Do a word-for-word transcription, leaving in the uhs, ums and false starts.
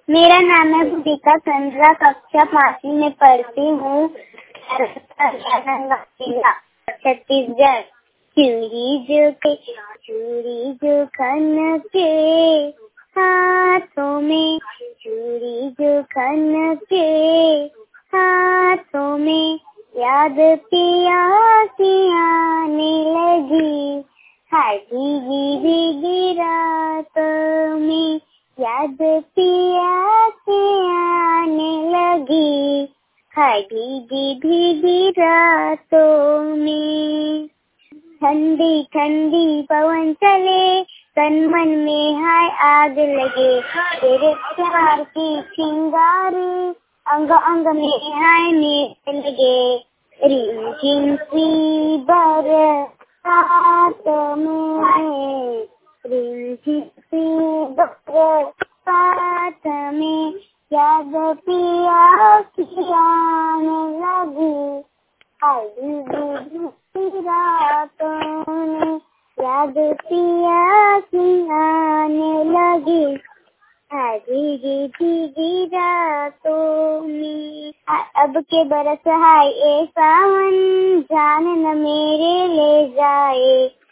मेरा नाम है भूमिका चंद्रा, कक्षा पांचवी में पढ़ती हूँ, जिला छत्तीसगढ़। चूड़ी जो के चूड़ी जो खन के हाथों में, चूड़ी जो खन के हाथों में, याद पिया की आने लगी, हाय भीगी भीगी रातों में, याद पिया की आने लगी, हाय भीगी भीगी रातों में। ठंडी ठंडी पवन चले, तन मन में हाय आग लगे, तेरे प्यार की चिंगारी अंग अंग में हाय नीत लगे। रिमझिम सी बरसात में, रिमझिम सी बरसात में, याद पिया की आने लगी, हाय भीगी रातों में, याद पिया की आने लगी, हाय भीगी भीगी रातों में। अब के बरस हाय ए सावन, जान न मेरे ले जाए,